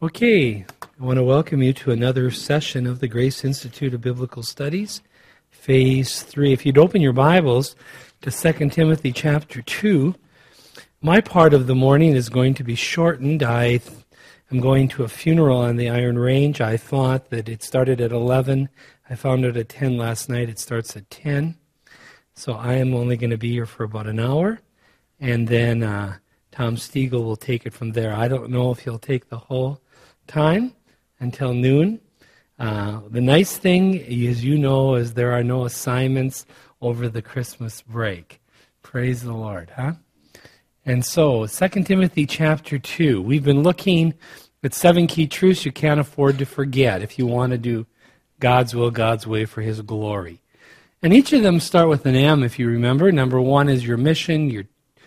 Okay, I want to welcome you to another session of the Grace Institute of Biblical Studies, Phase 3. If you'd open your Bibles to 2 Timothy chapter 2, my part of the morning is going to be shortened. I am going to a funeral on the Iron Range. I thought that it started at 11. I found out at 10 last night. It starts at 10. So I am only going to be here for about an hour, and then Tom Stiegel will take it from there. I don't know if he'll take the whole time until noon. The nice thing, as you know, is there are no assignments over the Christmas break. Praise the Lord, huh? And so, 2 Timothy chapter 2, we've been looking at 7 key truths you can't afford to forget if you want to do God's will, God's way for His glory. And each of them start with an M, if you remember. Number 1 is your mission, your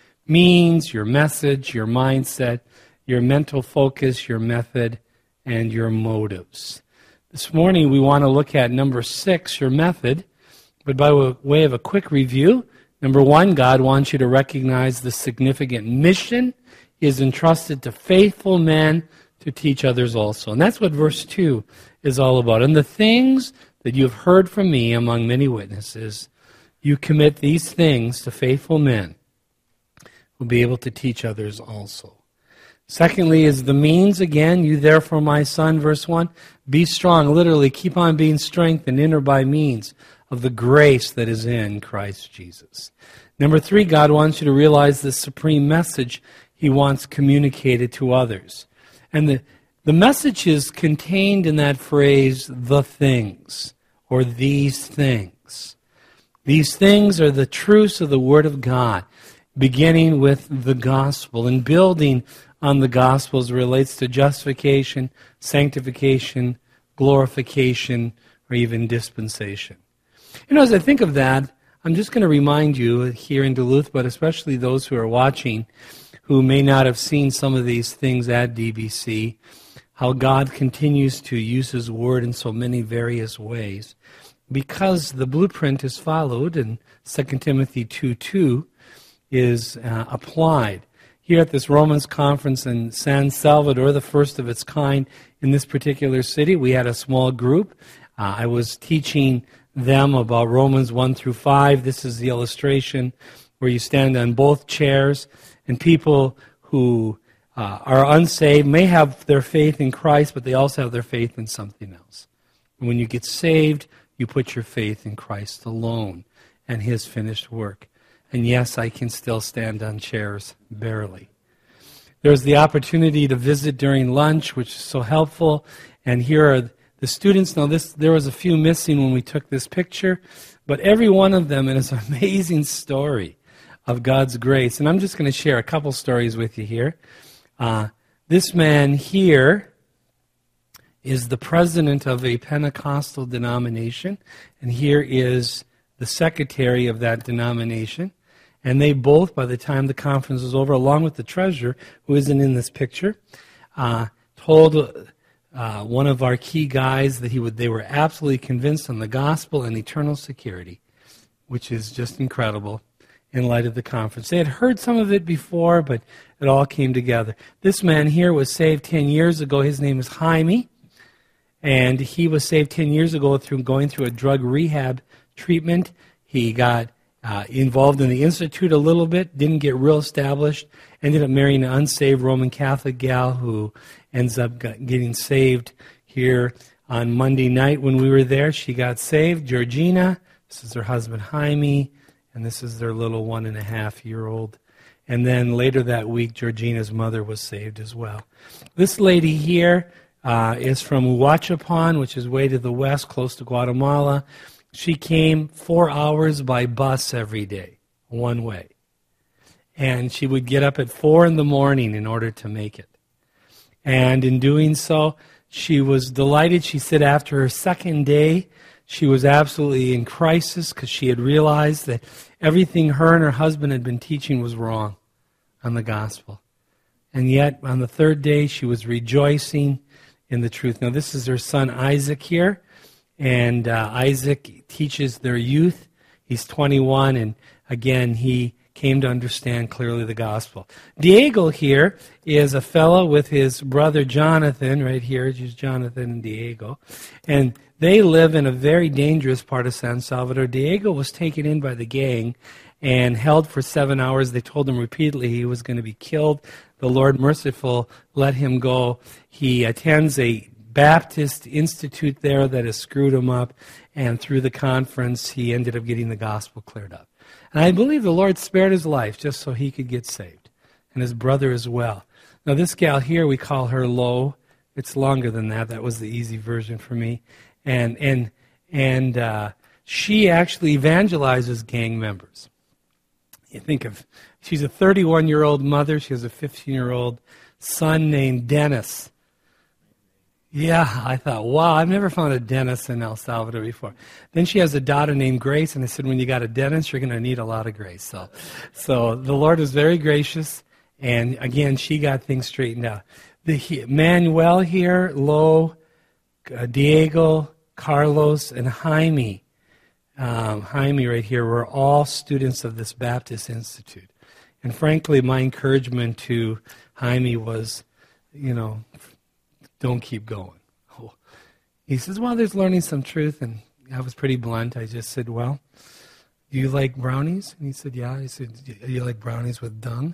means, your message, your mindset, your mental focus, your method, and your motives. This morning we want to look at number 6, your method, but by way of a quick review, number 1, God wants you to recognize the significant mission He has entrusted to faithful men to teach others also. And that's what verse 2 is all about. And the things that you have heard from me among many witnesses, you commit these things to faithful men who will be able to teach others also. Secondly is the means. Again, you therefore, my son, verse 1, be strong. Literally, keep on being strengthened in or by means of the grace that is in Christ Jesus. Number 3, God wants you to realize the supreme message He wants communicated to others. And the message is contained in that phrase, the things, or these things. These things are the truths of the Word of God, beginning with the gospel and building on the gospel as it relates to justification, sanctification, glorification, or even dispensation. You know, as I think of that, I'm just going to remind you here in Duluth, but especially those who are watching, who may not have seen some of these things at DBC, how God continues to use His Word in so many various ways. Because the blueprint is followed, and 2 Timothy 2:2 is applied. Here at this Romans conference in San Salvador, the first of its kind in this particular city, we had a small group. I was teaching them about Romans 1 through 5. This is the illustration where you stand on both chairs, and people who are unsaved may have their faith in Christ, but they also have their faith in something else. And when you get saved, you put your faith in Christ alone and His finished work. And yes, I can still stand on chairs, barely. There's the opportunity to visit during lunch, which is so helpful. And here are the students. Now, there was a few missing when we took this picture, but every one of them is an amazing story of God's grace. And I'm just going to share a couple stories with you here. This man here is the president of a Pentecostal denomination, and here is the secretary of that denomination. And they both, by the time the conference was over, along with the treasurer, who isn't in this picture, told one of our key guys that they were absolutely convinced on the gospel and eternal security, which is just incredible in light of the conference. They had heard some of it before, but it all came together. This man here was saved 10 years ago. His name is Jaime, and he was saved 10 years ago through going through a drug rehab treatment. He got involved in the Institute a little bit, didn't get real established, ended up marrying an unsaved Roman Catholic gal who ends up getting saved here on Monday night when we were there. She got saved, Georgina. This is her husband, Jaime, and this is their little 1.5-year-old. And then later that week, Georgina's mother was saved as well. This lady here is from Huachapan, which is way to the west, close to Guatemala. She came 4 hours by bus every day, one way. And she would get up at 4 in the morning in order to make it. And in doing so, she was delighted. She said after her second day, she was absolutely in crisis because she had realized that everything her and her husband had been teaching was wrong on the gospel. And yet, on the third day, she was rejoicing in the truth. Now, this is her son Isaac here. And Isaac teaches their youth. He's 21, and again, he came to understand clearly the gospel. Diego here is a fellow with his brother Jonathan, right here, just Jonathan and Diego. And they live in a very dangerous part of San Salvador. Diego was taken in by the gang and held for 7 hours. They told him repeatedly he was going to be killed. The Lord merciful let him go. He attends a Baptist institute there that has screwed him up, and through the conference he ended up getting the gospel cleared up. And I believe the Lord spared his life just so he could get saved, and his brother as well. Now this gal here, we call her Lo. It's longer than that. That was the easy version for me. And she actually evangelizes gang members. You think of, she's a 31-year-old mother. She has a 15-year-old son named Dennis. Yeah, I thought, wow, I've never found a Dennis in El Salvador before. Then she has a daughter named Grace, and I said, when you got a Dennis, you're going to need a lot of grace. So the Lord was very gracious, and again, she got things straightened out. Manuel here, Lo, Diego, Carlos, and Jaime. Jaime right here were all students of this Baptist Institute. And frankly, my encouragement to Jaime was, don't keep going. He says, well, there's learning some truth, and I was pretty blunt. I just said, well, do you like brownies? And he said, yeah. I said, do you like brownies with dung?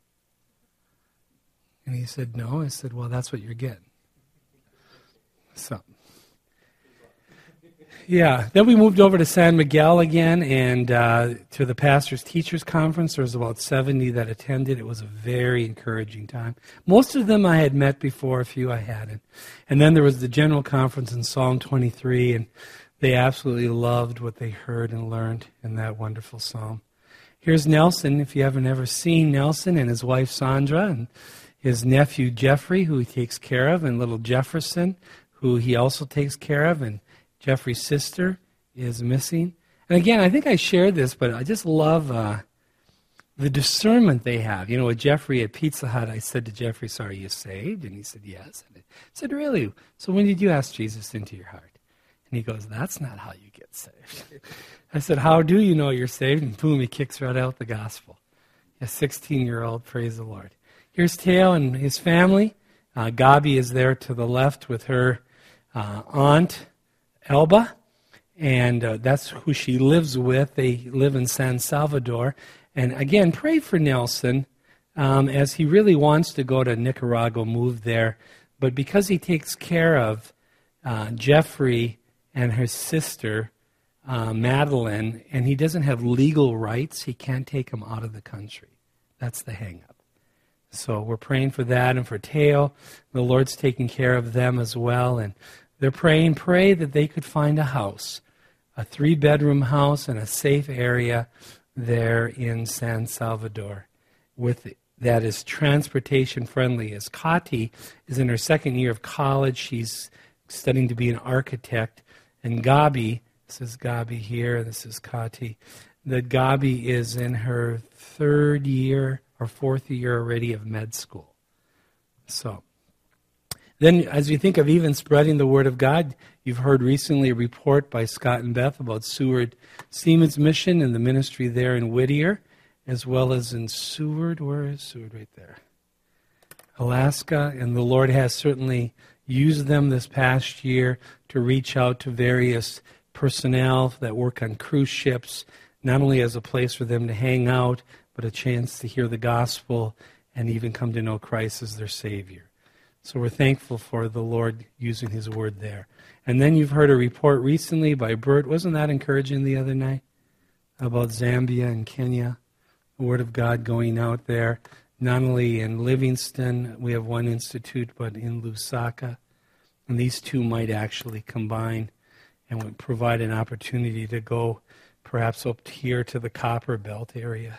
And he said, no. I said, well, that's what you're getting. So, yeah. Then we moved over to San Miguel again, and to the Pastors Teachers Conference. There was about 70 that attended. It was a very encouraging time. Most of them I had met before, a few I hadn't. And then there was the General Conference in Psalm 23, and they absolutely loved what they heard and learned in that wonderful psalm. Here's Nelson, if you haven't ever seen Nelson, and his wife Sandra, and his nephew Jeffrey, who he takes care of, and little Jefferson, who he also takes care of, and Jeffrey's sister is missing. And again, I think I shared this, but I just love the discernment they have. With Jeffrey at Pizza Hut, I said to Jeffrey, so are you saved? And he said, yes. And I said, really? So when did you ask Jesus into your heart? And he goes, that's not how you get saved. I said, how do you know you're saved? And boom, he kicks right out the gospel. A 16-year-old, praise the Lord. Here's Teo and his family. Gabi is there to the left with her aunt, Elba, and that's who she lives with. They live in San Salvador. And again, pray for Nelson as he really wants to go to Nicaragua, move there. But because he takes care of Jeffrey and his sister, Madeline, and he doesn't have legal rights, he can't take them out of the country. That's the hang-up. So we're praying for that and for Teo. The Lord's taking care of them as well. And they're pray that they could find a house, a 3-bedroom house in a safe area there in San Salvador that is transportation friendly. As Kati is in her second year of college, she's studying to be an architect. And Gabi, this is Gabi here, this is Kati, that Gabi is in her 3rd year or 4th year already of med school. So, then, as you think of even spreading the Word of God, you've heard recently a report by Scott and Beth about Seward Seaman's mission and the ministry there in Whittier, as well as in Seward. Where is Seward? Right there. Alaska. And the Lord has certainly used them this past year to reach out to various personnel that work on cruise ships, not only as a place for them to hang out, but a chance to hear the gospel and even come to know Christ as their Savior. So we're thankful for the Lord using His Word there. And then you've heard a report recently by Bert. Wasn't that encouraging the other night? About Zambia and Kenya. The Word of God going out there. Not only in Livingston, we have one institute, but in Lusaka. And these two might actually combine and would provide an opportunity to go perhaps up here to the Copper Belt area.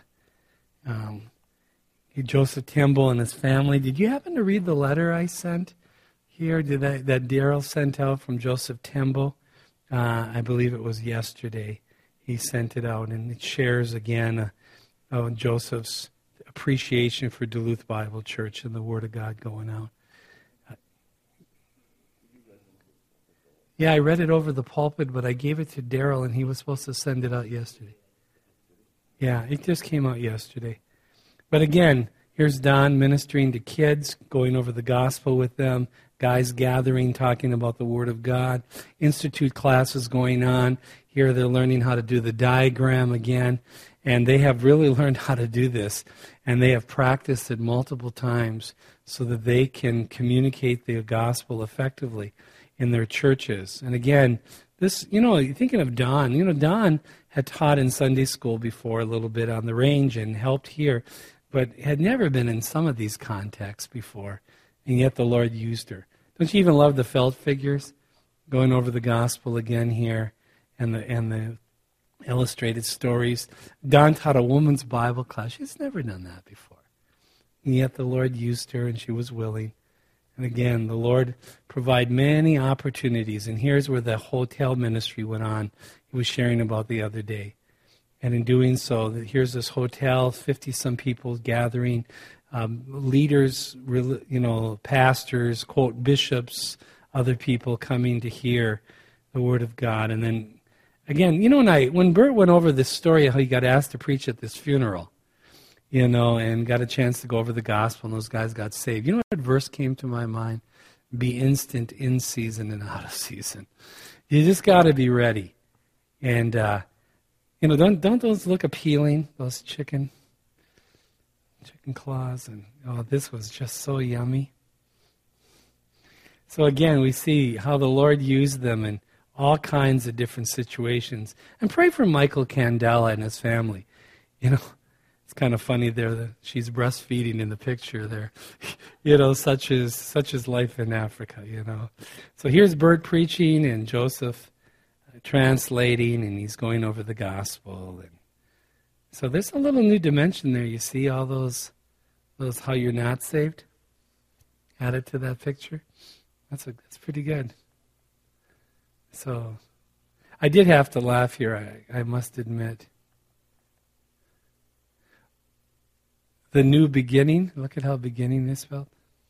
Joseph Temple and his family. Did you happen to read the letter I sent here? That Daryl sent out from Joseph Temple? I believe it was yesterday. He sent it out, and it shares again Joseph's appreciation for Duluth Bible Church and the Word of God going out. Yeah, I read it over the pulpit, but I gave it to Daryl, and he was supposed to send it out yesterday. Yeah, it just came out yesterday. But again, here's Don ministering to kids, going over the gospel with them, guys gathering, talking about the Word of God, institute classes going on. Here they're learning how to do the diagram again, and they have really learned how to do this, and they have practiced it multiple times so that they can communicate the gospel effectively in their churches. And again, this, you're thinking of Don. Don had taught in Sunday school before a little bit on the range and helped here, but had never been in some of these contexts before, and yet the Lord used her. Don't you even love the felt figures? Going over the gospel again here, and the illustrated stories. Don taught a woman's Bible class. She's never done that before. And yet the Lord used her, and she was willing. And again, the Lord provided many opportunities. And here's where the hotel ministry went on. He was sharing about the other day. And in doing so, here's this hotel, 50-some people gathering, leaders, pastors, quote, bishops, other people coming to hear the Word of God. And then, again, when Bert went over this story of how he got asked to preach at this funeral, and got a chance to go over the gospel, and those guys got saved. You know what verse came to my mind? Be instant in season and out of season. You just got to be ready. And, don't those look appealing, those chicken claws? And, this was just so yummy. So again, we see how the Lord used them in all kinds of different situations. And pray for Michael Candela and his family. It's kind of funny there. She's breastfeeding in the picture there. Such is life in Africa, So here's Bert preaching and Joseph translating, and he's going over the gospel. And so there's a little new dimension there. You see all those how you're not saved added to that picture? That's pretty good. So I did have to laugh here, I must admit. The new beginning. Look at how beginning is spelled.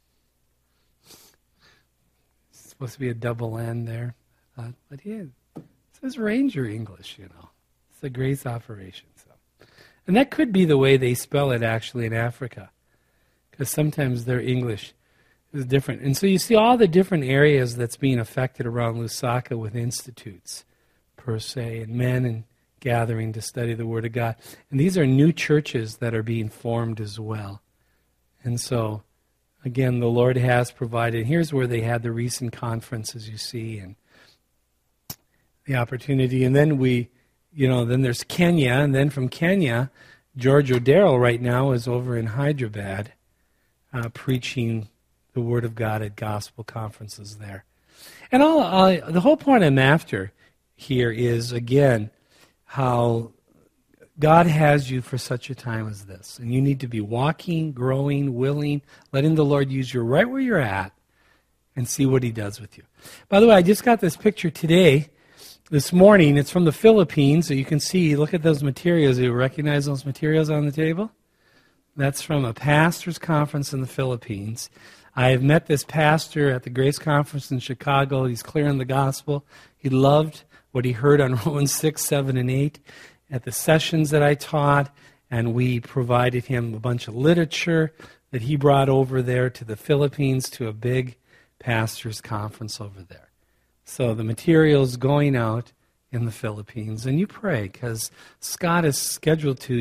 It's supposed to be a double N there. But yeah, it says Ranger English, It's a grace operation. So, and that could be the way they spell it actually in Africa. Because sometimes their English is different. And so you see all the different areas that's being affected around Lusaka with institutes, per se, and men and gathering to study the Word of God. And these are new churches that are being formed as well. And so, again, the Lord has provided. Here's where they had the recent conference, as you see, and the opportunity. And then then there's Kenya, and then from Kenya, George O'Darrell right now is over in Hyderabad preaching the Word of God at gospel conferences there. And the whole point I'm after here is, again, how God has you for such a time as this. And you need to be walking, growing, willing, letting the Lord use you right where you're at and see what He does with you. By the way, I just got this picture this morning. It's from the Philippines. So you can see, look at those materials. You recognize those materials on the table? That's from a pastor's conference in the Philippines. I have met this pastor at the Grace Conference in Chicago. He's clearing the gospel. He loved what he heard on Romans 6, 7, and 8 at the sessions that I taught, and we provided him a bunch of literature that he brought over there to the Philippines to a big pastor's conference over there. So the material's going out in the Philippines, and you pray, because Scott is scheduled to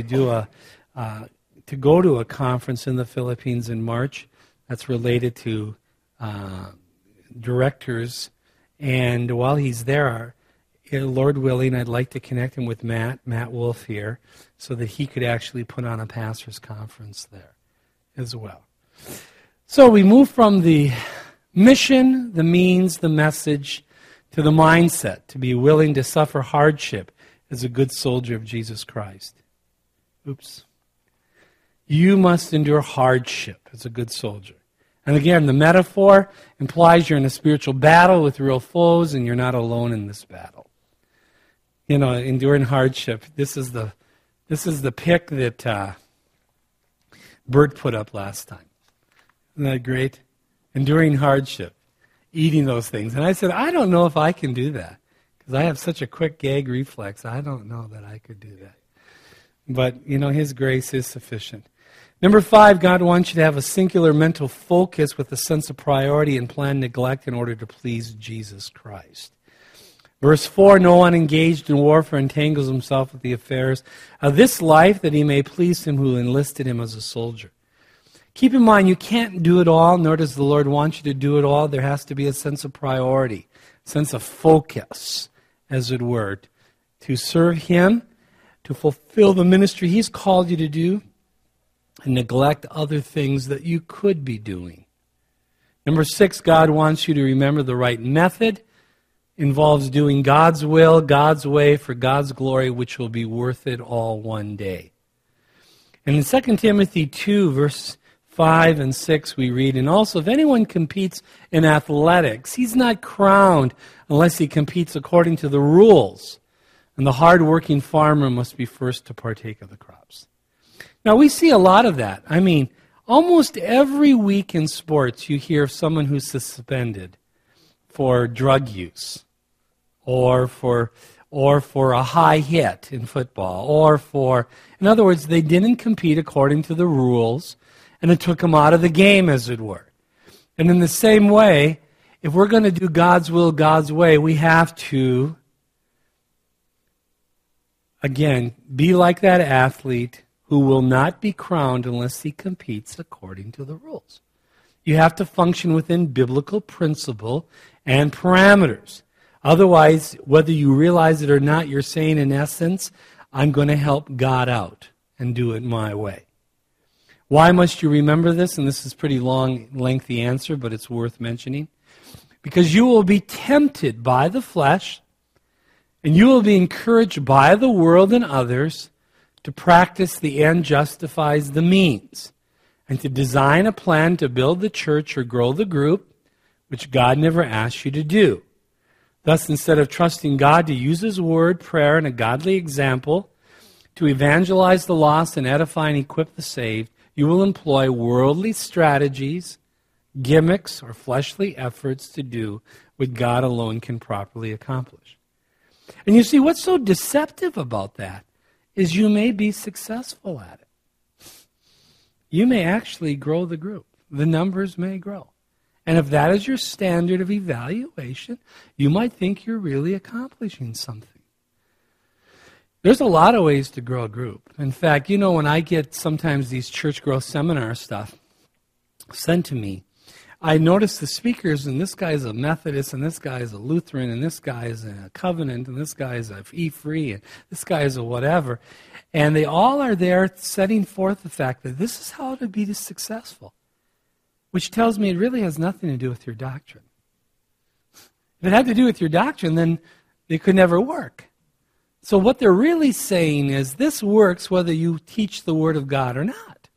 go to a conference in the Philippines in March that's related to directors, and while he's there, Lord willing, I'd like to connect him with Matt Wolf here, so that he could actually put on a pastor's conference there as well. So we move from the mission, the means, the message, to the mindset, to be willing to suffer hardship as a good soldier of Jesus Christ. You must endure hardship as a good soldier. And again, the metaphor implies you're in a spiritual battle with real foes, and you're not alone in this battle. Enduring hardship. This is the pic that Bert put up last time. Isn't that great? Enduring hardship, eating those things. And I said, I don't know if I can do that, because I have such a quick gag reflex. I don't know that I could do that. But, His grace is sufficient. Number 5, God wants you to have a singular mental focus with a sense of priority and plan neglect in order to please Jesus Christ. Verse 4, no one engaged in warfare entangles himself with the affairs of this life that he may please him who enlisted him as a soldier. Keep in mind, you can't do it all, nor does the Lord want you to do it all. There has to be a sense of priority, sense of focus, as it were, to serve Him, to fulfill the ministry He's called you to do, and neglect other things that you could be doing. Number 6, God wants you to remember the right method. Involves doing God's will, God's way, for God's glory, which will be worth it all one day. And in 2 Timothy 2, verse 5 and 6, we read, and also if anyone competes in athletics, he's not crowned unless he competes according to the rules. And the hard-working farmer must be first to partake of the crops. Now, we see a lot of that. I mean, almost every week in sports, you hear of someone who's suspended for drug use, or for a high hit in football, in other words, they didn't compete according to the rules, and it took them out of the game, as it were. And in the same way, if we're going to do God's will, God's way, we have to, again, be like that athlete who will not be crowned unless he competes according to the rules. You have to function within biblical principle and parameters. Otherwise, whether you realize it or not, you're saying, in essence, I'm going to help God out and do it my way. Why must you remember this? And this is a pretty long, lengthy answer, but it's worth mentioning. Because you will be tempted by the flesh, and you will be encouraged by the world and others to practice the end justifies the means, and to design a plan to build the church or grow the group, which God never asked you to do. Thus, instead of trusting God to use His word, prayer, and a godly example to evangelize the lost and edify and equip the saved, you will employ worldly strategies, gimmicks, or fleshly efforts to do what God alone can properly accomplish. And you see, what's so deceptive about that is you may be successful at it. You may actually grow the group. The numbers may grow. And if that is your standard of evaluation, you might think you're really accomplishing something. There's a lot of ways to grow a group. In fact, when I get sometimes these church growth seminar stuff sent to me, I notice the speakers, and this guy's a Methodist, and this guy is a Lutheran, and this guy is a Covenant, and this guy is a E-Free, and this guy is a whatever. And they all are there setting forth the fact that this is how to be successful, which tells me it really has nothing to do with your doctrine. If it had to do with your doctrine, then it could never work. So what they're really saying is this works whether you teach the Word of God or not.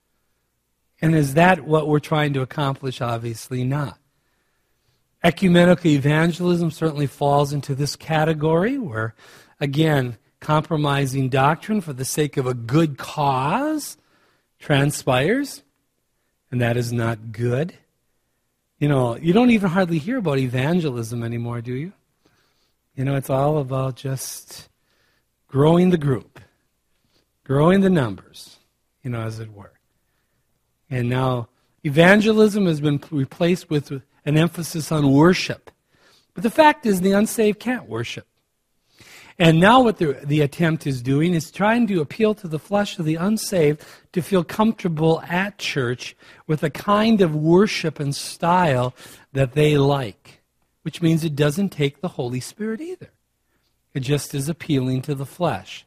And is that what we're trying to accomplish? Obviously not. Ecumenical evangelism certainly falls into this category where, again, compromising doctrine for the sake of a good cause transpires, and that is not good. You don't even hardly hear about evangelism anymore, do you? It's all about just growing the group, growing the numbers, as it were. And now evangelism has been replaced with an emphasis on worship. But the fact is the unsaved can't worship. And now what the attempt is doing is trying to appeal to the flesh of the unsaved to feel comfortable at church with a kind of worship and style that they like, which means it doesn't take the Holy Spirit either. It just is appealing to the flesh.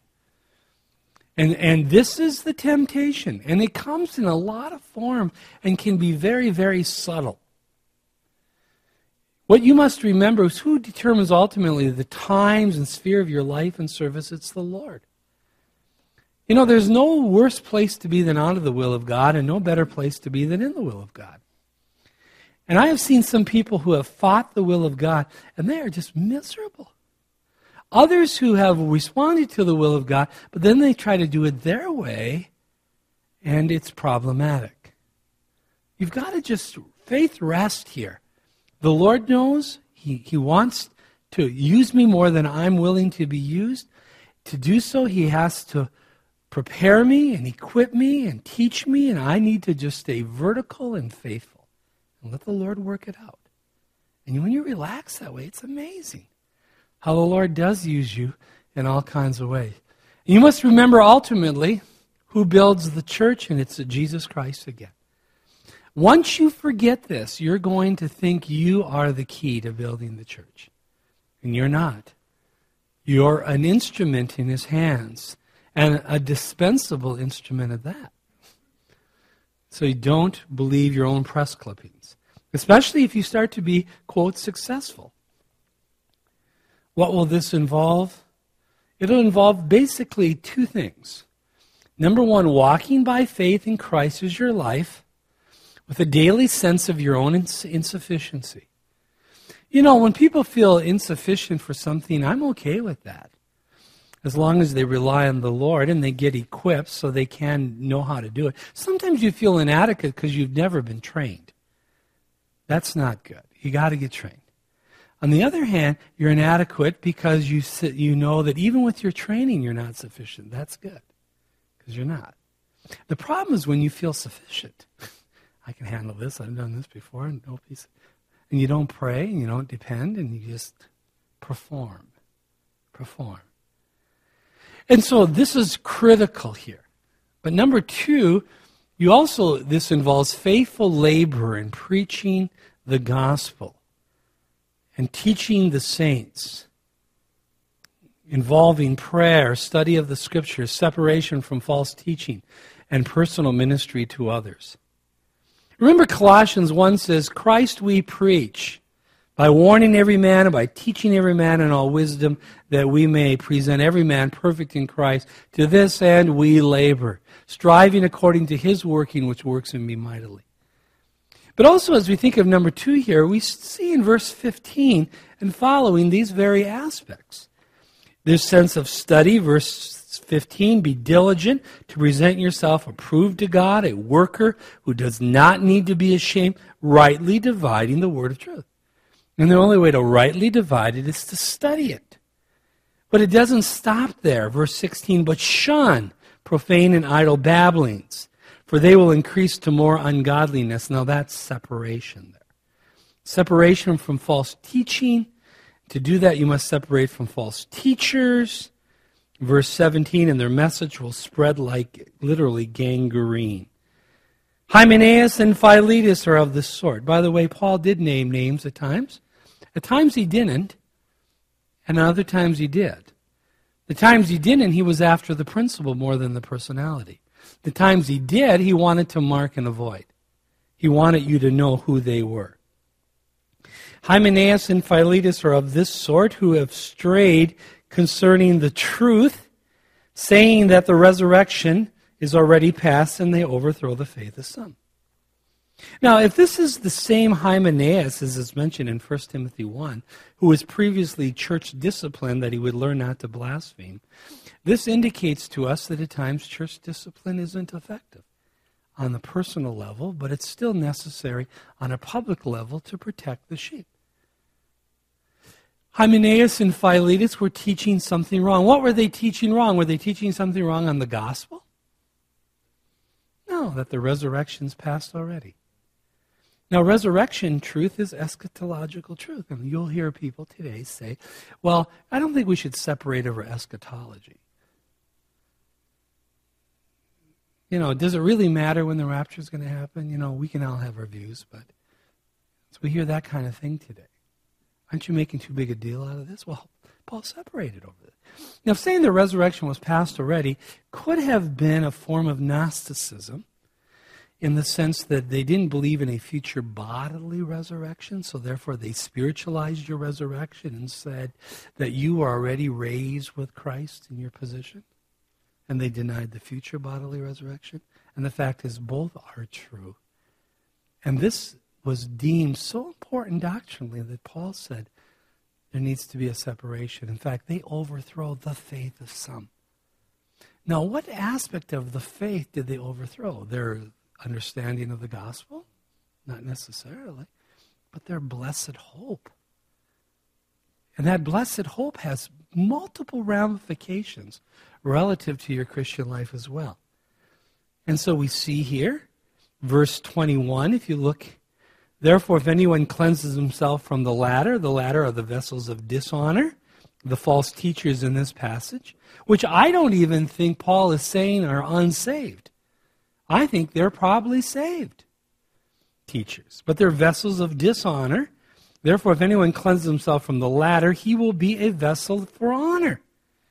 And this is the temptation. And it comes in a lot of form and can be very, very subtle. What you must remember is who determines ultimately the times and sphere of your life and service. It's the Lord. There's no worse place to be than out of the will of God, and no better place to be than in the will of God. And I have seen some people who have fought the will of God, and they are just miserable. Others who have responded to the will of God, but then they try to do it their way, and it's problematic. You've got to just faith rest here. The Lord knows He wants to use me more than I'm willing to be used. To do so, He has to prepare me and equip me and teach me, and I need to just stay vertical and faithful and let the Lord work it out. And when you relax that way, it's amazing how the Lord does use you in all kinds of ways. You must remember ultimately who builds the church, and it's Jesus Christ again. Once you forget this, you're going to think you are the key to building the church. And you're not. You're an instrument in His hands, and a dispensable instrument at that. So you don't believe your own press clippings, especially if you start to be, quote, successful. What will this involve? It'll involve basically two things. Number one, walking by faith in Christ as your life with a daily sense of your own insufficiency. You know, when people feel insufficient for something, I'm okay with that. As long as they rely on the Lord and they get equipped so they can know how to do it. Sometimes you feel inadequate because you've never been trained. That's not good. You got to get trained. On the other hand, you're inadequate because you know that even with your training, you're not sufficient. That's good, because you're not. The problem is when you feel sufficient. I can handle this. I've done this before. And no peace. And you don't pray, and you don't depend, and you just perform. And so this is critical here. But number two, this involves faithful labor in preaching the gospel and teaching the saints, involving prayer, study of the Scriptures, separation from false teaching, and personal ministry to others. Remember Colossians 1 says, Christ we preach, by warning every man and by teaching every man in all wisdom, that we may present every man perfect in Christ. To this end we labor, striving according to His working, which works in me mightily. But also as we think of number two here, we see in verse 15 and following these very aspects. This sense of study, verse 15, be diligent to present yourself approved to God, a worker who does not need to be ashamed, rightly dividing the word of truth. And the only way to rightly divide it is to study it. But it doesn't stop there. Verse 16, but shun profane and idle babblings, for they will increase to more ungodliness. Now that's separation there. Separation from false teaching. To do that, you must separate from false teachers. Verse 17, and their message will spread like literally gangrene. Hymenaeus and Philetus are of this sort. By the way, Paul did name names at times. At times he didn't, and other times he did. The times he didn't, he was after the principle more than the personality. The times he did, he wanted to mark and avoid. He wanted you to know who they were. Hymenaeus and Philetus are of this sort, who have strayed concerning the truth, saying that the resurrection is already past, and they overthrow the faith of some. Now, if this is the same Hymenaeus as is mentioned in 1 Timothy 1, who was previously church disciplined that he would learn not to blaspheme, this indicates to us that at times church discipline isn't effective on the personal level, but it's still necessary on a public level to protect the sheep. Hymenaeus and Philetus were teaching something wrong. What were they teaching wrong? Were they teaching something wrong on the gospel? No, that the resurrection's past already. Now, resurrection truth is eschatological truth. And you'll hear people today say, well, I don't think we should separate over eschatology. You know, does it really matter when the rapture is going to happen? You know, we can all have our views, but so we hear that kind of thing today. Aren't you making too big a deal out of this? Well, Paul separated over it. Now, saying the resurrection was past already could have been a form of Gnosticism in the sense that they didn't believe in a future bodily resurrection, so therefore they spiritualized your resurrection and said that you are already raised with Christ in your position, and they denied the future bodily resurrection. And the fact is, both are true. And this was deemed so important doctrinally that Paul said there needs to be a separation. In fact, they overthrow the faith of some. Now, what aspect of the faith did they overthrow? Their understanding of the gospel? Not necessarily, but their blessed hope. And that blessed hope has multiple ramifications relative to your Christian life as well. And so we see here, verse 21, if you look, therefore if anyone cleanses himself from the latter are the vessels of dishonor, the false teachers in this passage, which I don't even think Paul is saying are unsaved. I think they're probably saved teachers, but they're vessels of dishonor. Therefore, if anyone cleanses himself from the latter, he will be a vessel for honor,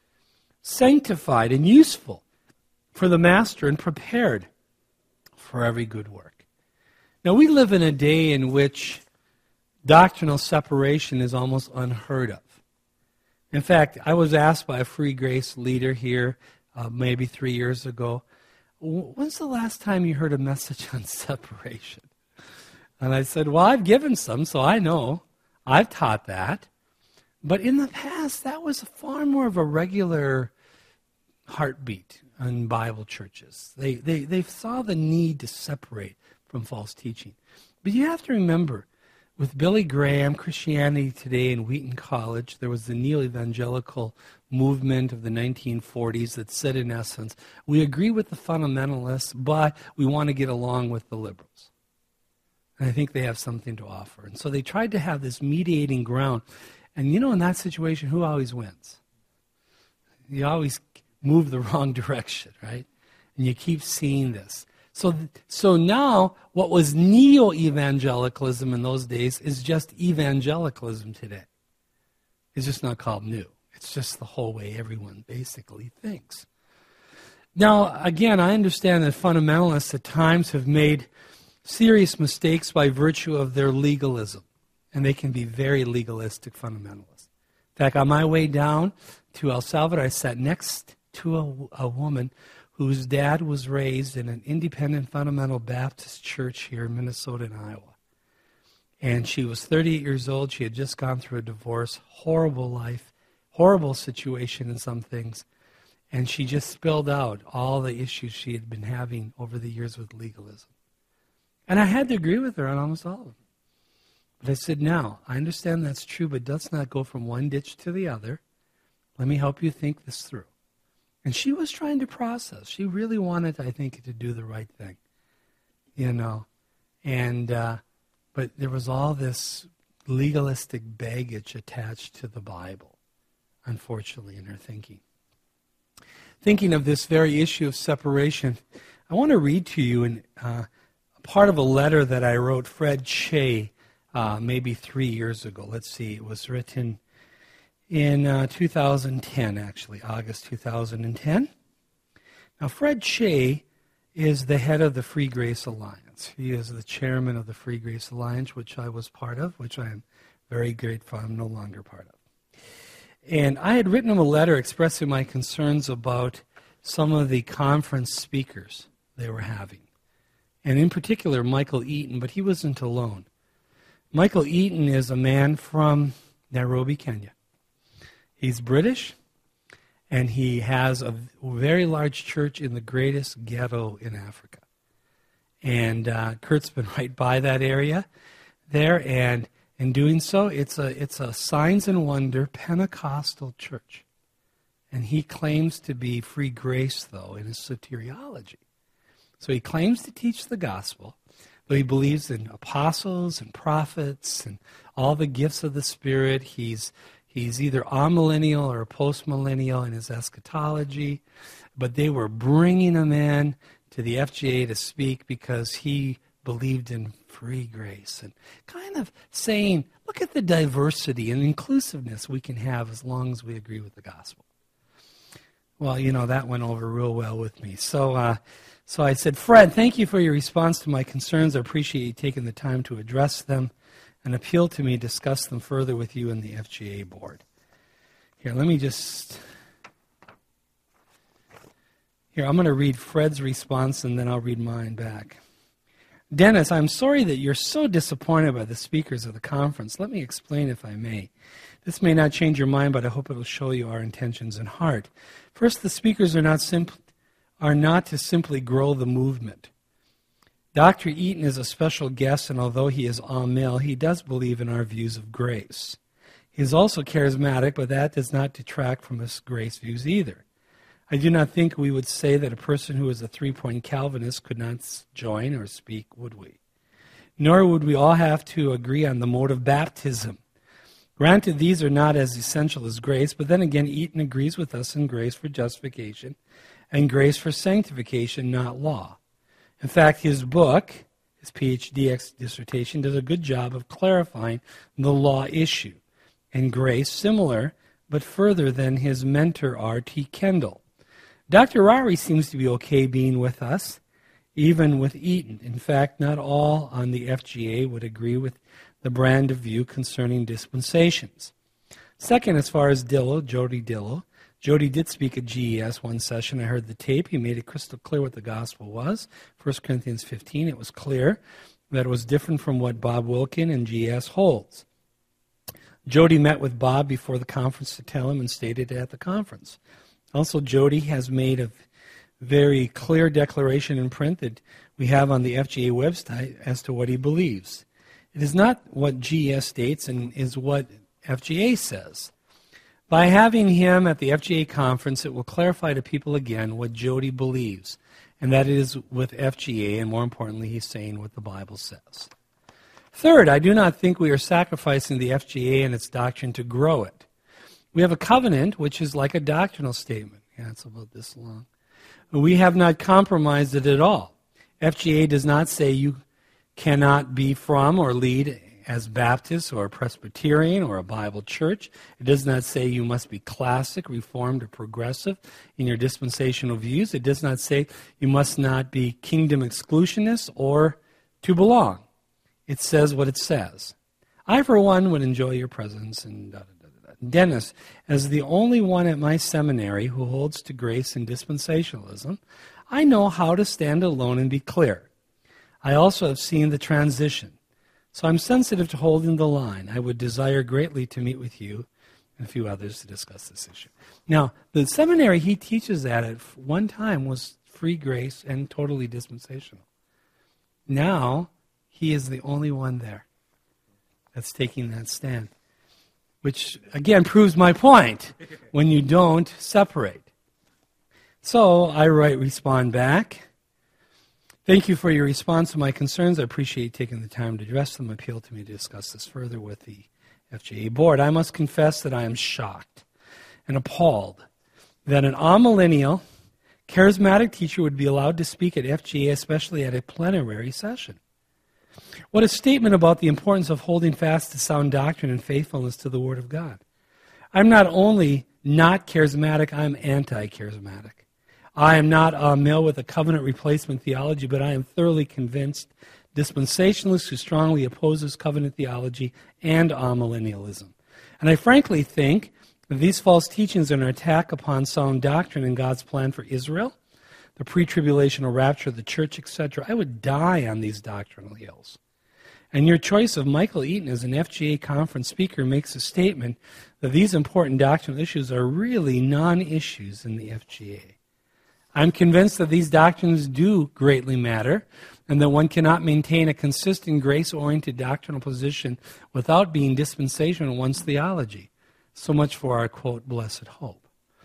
sanctified and useful for the master and prepared for every good work. Now, we live in a day in which doctrinal separation is almost unheard of. In fact, I was asked by a Free Grace leader here maybe 3 years ago, when's the last time you heard a message on separation? And I said, well, I've given some, so I know. I've taught that. But in the past, that was far more of a regular heartbeat in Bible churches. They saw the need to separate from false teaching. But you have to remember, with Billy Graham, Christianity Today, and Wheaton College, there was the neo-evangelical movement of the 1940s that said, in essence, we agree with the fundamentalists, but we want to get along with the liberals. And I think they have something to offer. And so they tried to have this mediating ground. And in that situation, who always wins? You always move the wrong direction, right? And you keep seeing this. So now, what was neo-evangelicalism in those days is just evangelicalism today. It's just not called new. It's just the whole way everyone basically thinks. Now, again, I understand that fundamentalists at times have made serious mistakes by virtue of their legalism. And they can be very legalistic fundamentalists. In fact, on my way down to El Salvador, I sat next to a woman whose dad was raised in an independent fundamental Baptist church here in Minnesota and Iowa. And she was 38 years old. She had just gone through a divorce, horrible life, horrible situation in some things. And she just spilled out all the issues she had been having over the years with legalism. And I had to agree with her on almost all of them. But I said, now, I understand that's true, but let's not go from one ditch to the other. Let me help you think this through. And she was trying to process. She really wanted, I think, to do the right thing. And but there was all this legalistic baggage attached to the Bible, unfortunately, in her thinking. Thinking of this very issue of separation, I want to read to you part of a letter that I wrote Fred Shea maybe 3 years ago. Let's see, it was written in 2010, actually, August 2010. Now, Fred Shea is the head of the Free Grace Alliance. He is the chairman of the Free Grace Alliance, which I was part of, which I am very grateful I'm no longer part of. And I had written him a letter expressing my concerns about some of the conference speakers they were having. And in particular, Michael Eaton, but he wasn't alone. Michael Eaton is a man from Nairobi, Kenya. He's British, and he has a very large church in the greatest ghetto in Africa. And Kurt's been right by that area there, and in doing so, it's a signs and wonder Pentecostal church. And he claims to be free grace, though, in his soteriology. So he claims to teach the gospel, but he believes in apostles and prophets and all the gifts of the Spirit. He's either amillennial or postmillennial in his eschatology, but they were bringing him in to the FGA to speak because he believed in free grace and kind of saying, look at the diversity and inclusiveness we can have as long as we agree with the gospel. Well, that went over real well with me. So I said, Fred, thank you for your response to my concerns. I appreciate you taking the time to address them and appeal to me, discuss them further with you and the FGA board. Here, I'm going to read Fred's response and then I'll read mine back. Dennis, I'm sorry that you're so disappointed by the speakers of the conference. Let me explain if I may. This may not change your mind, but I hope it will show you our intentions and heart. First, the speakers are not to simply grow the movement. Dr. Eaton is a special guest, and although he is amil, he does believe in our views of grace. He is also charismatic, but that does not detract from his grace views either. I do not think we would say that a person who is a three-point Calvinist could not join or speak, would we? Nor would we all have to agree on the mode of baptism. Granted, these are not as essential as grace, but then again, Eaton agrees with us in grace for justification and grace for sanctification, not law. In fact, his book, his PhD dissertation, does a good job of clarifying the law issue, and grace similar, but further than his mentor, R.T. Kendall. Dr. Rowry seems to be okay being with us, even with Eaton. In fact, not all on the FGA would agree with the brand of view concerning dispensations. Second, as far as Jody Dillow, Jody did speak at GES one session. I heard the tape. He made it crystal clear what the gospel was. 1 Corinthians 15, it was clear that it was different from what Bob Wilkin and GES holds. Jody met with Bob before the conference to tell him and stated it at the conference. Also, Jody has made a very clear declaration in print that we have on the FGA website as to what he believes. It is not what GES states and is what FGA says. By having him at the FGA conference, it will clarify to people again what Jody believes, and that is with FGA, and more importantly, he's saying what the Bible says. Third, I do not think we are sacrificing the FGA and its doctrine to grow it. We have a covenant, which is like a doctrinal statement. Yeah, it's about this long. We have not compromised it at all. FGA does not say you cannot be from or lead as Baptist or Presbyterian or a Bible church. It does not say you must be classic, reformed, or progressive in your dispensational views. It does not say you must not be kingdom exclusionist or to belong. It says what it says. I, for one, would enjoy your presence and Dennis, as the only one at my seminary who holds to grace and dispensationalism, I know how to stand alone and be clear. I also have seen the transition. So I'm sensitive to holding the line. I would desire greatly to meet with you and a few others to discuss this issue. Now, the seminary he teaches at one time was free grace and totally dispensational. Now, he is the only one there that's taking that stand, which, again, proves my point when you don't separate. So I respond back. Thank you for your response to my concerns. I appreciate you taking the time to address them. Appeal to me to discuss this further with the FGA board. I must confess that I am shocked and appalled that an amillennial, charismatic teacher would be allowed to speak at FGA, especially at a plenary session. What a statement about the importance of holding fast to sound doctrine and faithfulness to the Word of God. I'm not only not charismatic, I'm anti-charismatic. I am not a mill with a covenant replacement theology, but I am thoroughly convinced dispensationalist who strongly opposes covenant theology and amillennialism. And I frankly think that these false teachings are an attack upon sound doctrine and God's plan for Israel, the pre-tribulational rapture of the church, etc. I would die on these doctrinal hills. And your choice of Michael Eaton as an FGA conference speaker makes a statement that these important doctrinal issues are really non-issues in the FGA. I'm convinced that these doctrines do greatly matter and that one cannot maintain a consistent grace-oriented doctrinal position without being dispensational in one's theology. So much for our, quote, blessed hope.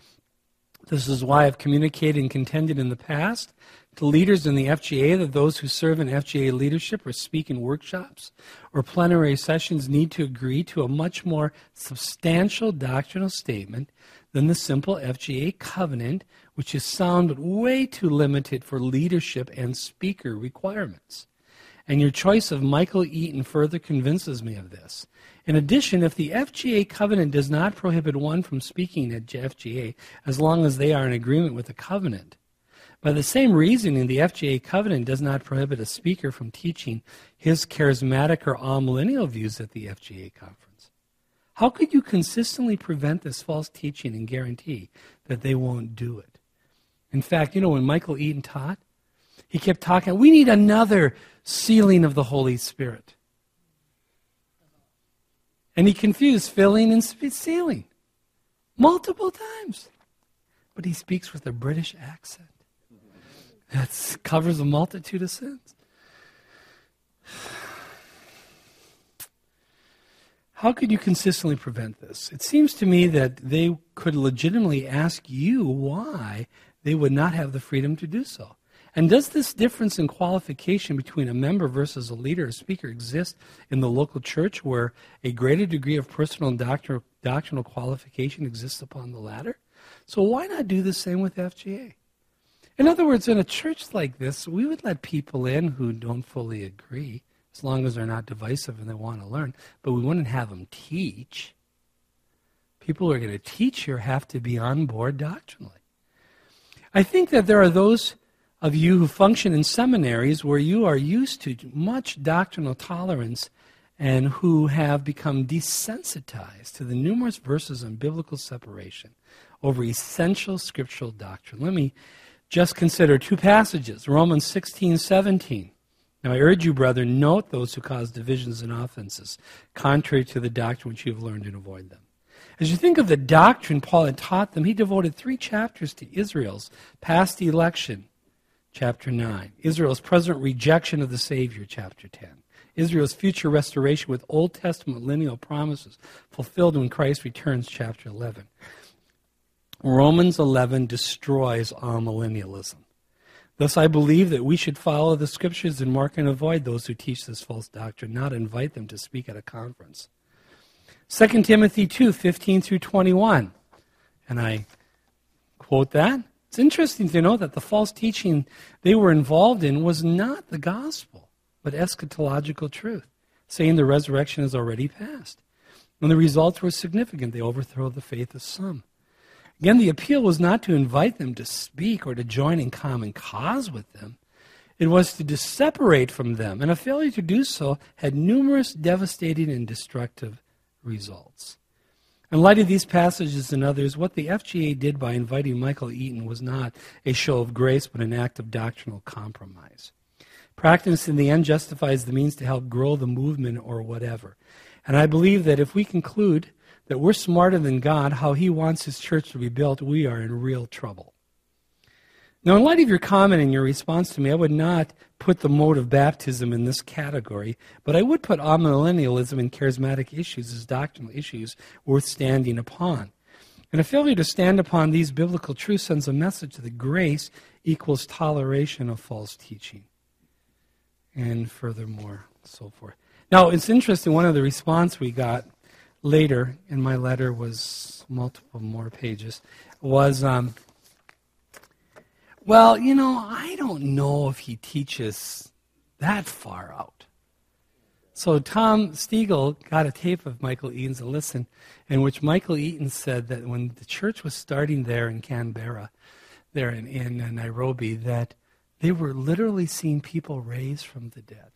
This is why I've communicated and contended in the past to leaders in the FGA that those who serve in FGA leadership or speak in workshops or plenary sessions need to agree to a much more substantial doctrinal statement than the simple FGA covenant, which is sound but way too limited for leadership and speaker requirements. And your choice of Michael Eaton further convinces me of this. In addition, if the FGA covenant does not prohibit one from speaking at FGA as long as they are in agreement with the covenant, by the same reasoning, the FGA covenant does not prohibit a speaker from teaching his charismatic or amillennial views at the FGA conference. How could you consistently prevent this false teaching and guarantee that they won't do it? In fact, when Michael Eaton taught, he kept talking, we need another sealing of the Holy Spirit. And he confused filling and sealing multiple times. But he speaks with a British accent that covers a multitude of sins. How could you consistently prevent this? It seems to me that they could legitimately ask you why they would not have the freedom to do so. And does this difference in qualification between a member versus a leader or speaker exist in the local church where a greater degree of personal and doctrinal qualification exists upon the latter? So why not do the same with FGA? In other words, in a church like this, we would let people in who don't fully agree, as long as they're not divisive and they want to learn, but we wouldn't have them teach. People who are going to teach here have to be on board doctrinally. I think that there are those of you who function in seminaries where you are used to much doctrinal tolerance and who have become desensitized to the numerous verses on biblical separation over essential scriptural doctrine. Let me just consider two passages, Romans 16:17. Now I urge you, brethren, note those who cause divisions and offenses, contrary to the doctrine which you have learned, and avoid them. As you think of the doctrine Paul had taught them, he devoted 3 chapters to Israel's past election, chapter 9. Israel's present rejection of the Savior, chapter 10. Israel's future restoration with Old Testament lineal promises fulfilled when Christ returns, chapter 11. Romans 11 destroys amillennialism. Thus I believe that we should follow the Scriptures and mark and avoid those who teach this false doctrine, not invite them to speak at a conference. 2 Timothy 2:15 through 21. And I quote that. It's interesting to know that the false teaching they were involved in was not the gospel, but eschatological truth, saying the resurrection is already past. And the results were significant. They overthrow the faith of some. Again, the appeal was not to invite them to speak or to join in common cause with them. It was to separate from them, and a failure to do so had numerous devastating and destructive results. In light of these passages and others, what the FGA did by inviting Michael Eaton was not a show of grace, but an act of doctrinal compromise. Practice in the end justifies the means to help grow the movement or whatever. And I believe that if we conclude that we're smarter than God, how he wants his church to be built, we are in real trouble. Now, in light of your comment and your response to me, I would not put the mode of baptism in this category, but I would put amillennialism and charismatic issues as doctrinal issues worth standing upon. And a failure to stand upon these biblical truths sends a message that grace equals toleration of false teaching. And furthermore, so forth. Now, it's interesting, one of the response we got later in my letter was multiple more pages, was, well, you know, I don't know if he teaches that far out. So Tom Stiegel got a tape of Michael Eaton's and listened, in which Michael Eaton said that when the church was starting there in Canberra, there in Nairobi, that they were literally seeing people raised from the dead.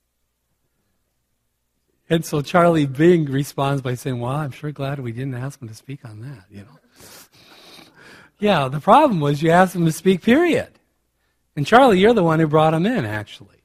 And so Charlie Bing responds by saying, well, I'm sure glad we didn't ask him to speak on that, you know. Yeah, the problem was you asked him to speak, period. And Charlie, you're the one who brought him in, actually.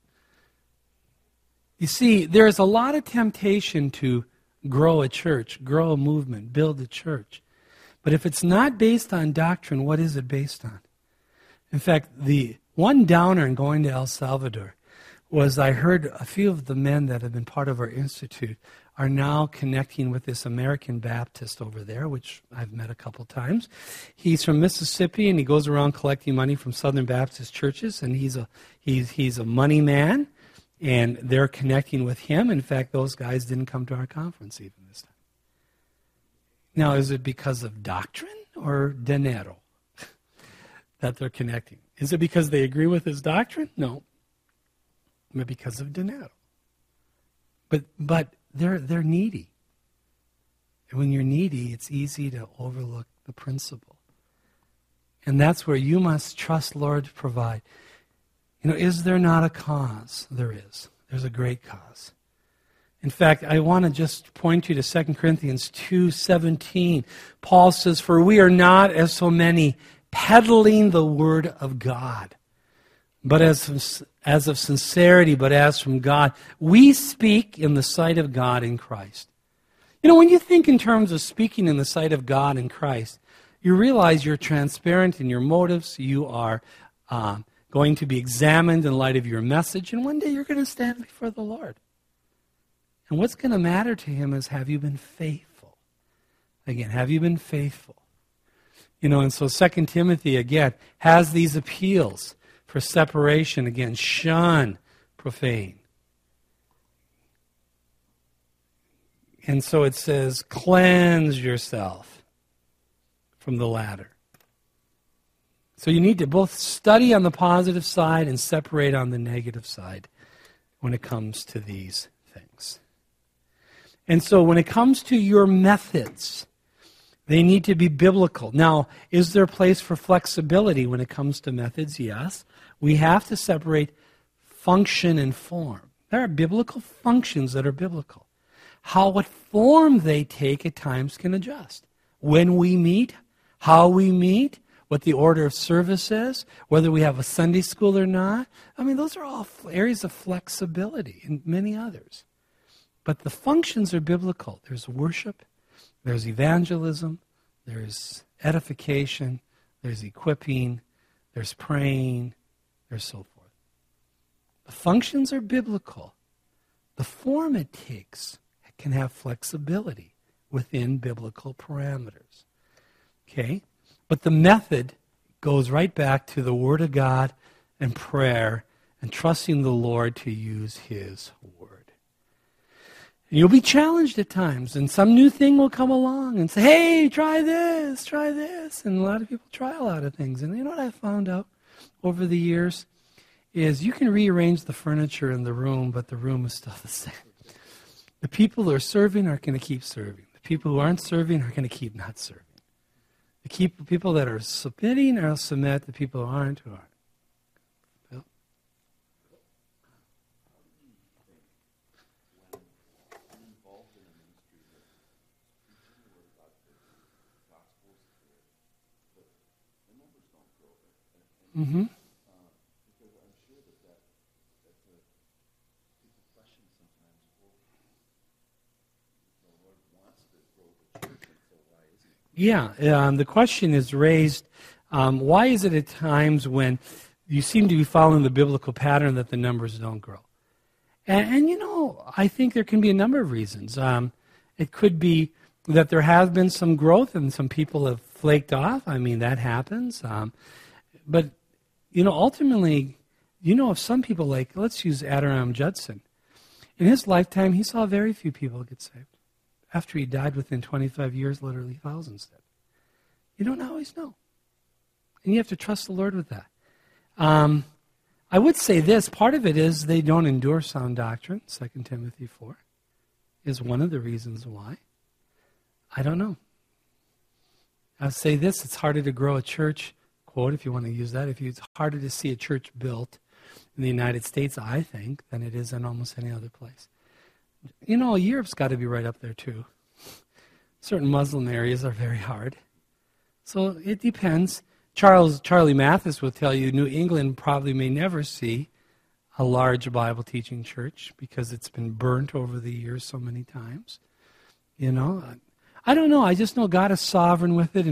You see, there's a lot of temptation to grow a church, grow a movement, build a church. But if it's not based on doctrine, what is it based on? In fact, the one downer in going to El Salvador was I heard a few of the men that have been part of our institute are now connecting with this American Baptist over there, which I've met a couple times. He's from Mississippi, and he goes around collecting money from Southern Baptist churches, and he's a money man, and they're connecting with him. In fact, those guys didn't come to our conference even this time. Now, is it because of doctrine or dinero that they're connecting? Is it because they agree with his doctrine? No. But because of dinero. But they're needy. And when you're needy, it's easy to overlook the principle. And that's where you must trust Lord to provide. You know, is there not a cause? There is. There's a great cause. In fact, I want to just point you to 2 Corinthians 2:17. Paul says, for we are not as so many peddling the word of God, but as of sincerity, but as from God. We speak in the sight of God in Christ. You know, when you think in terms of speaking in the sight of God in Christ, you realize you're transparent in your motives. You are going to be examined in light of your message, and one day you're going to stand before the Lord. And what's going to matter to him is, have you been faithful? Again, have you been faithful? And so 2 Timothy, again, has these appeals for separation. Again, shun profane. And so it says, cleanse yourself from the latter. So you need to both study on the positive side and separate on the negative side when it comes to these things. And so when it comes to your methods, they need to be biblical. Now, is there a place for flexibility when it comes to methods? Yes. We have to separate function and form. There are biblical functions that are biblical. What form they take at times can adjust. When we meet, how we meet, what the order of service is, whether we have a Sunday school or not. Those are all areas of flexibility and many others. But the functions are biblical. There's worship, there's evangelism, there's edification, there's equipping, there's praying, there's so forth. The functions are biblical. The form it takes can have flexibility within biblical parameters. Okay? But the method goes right back to the Word of God and prayer and trusting the Lord to use His Word. And you'll be challenged at times, and some new thing will come along and say, hey, try this, try this. And a lot of people try a lot of things. And you know what I found out over the years is you can rearrange the furniture in the room, but the room is still the same. The people who are serving are going to keep serving. The people who aren't serving are going to keep not serving. The people that are submitting are submit. The people who aren't, who aren't. Bill? Mm-hmm. Yeah, the question is raised, why is it at times when you seem to be following the biblical pattern that the numbers don't grow? And I think there can be a number of reasons. It could be that there has been some growth and some people have flaked off. That happens. But, ultimately, of some people, like, let's use Adoniram Judson. In his lifetime, he saw very few people get saved. After he died within 25 years, literally thousands did. You don't always know. And you have to trust the Lord with that. I would say this, part of it is they don't endure sound doctrine. 2 Timothy 4 is one of the reasons why. I don't know. I would say this, it's harder to grow a church, quote, if you want to use that, it's harder to see a church built in the United States, I think, than it is in almost any other place. Europe's got to be right up there too. Certain Muslim areas are very hard. So it depends. Charlie Mathis will tell you New England probably may never see a large Bible teaching church because it's been burnt over the years so many times. I don't know. I just know God is sovereign with it.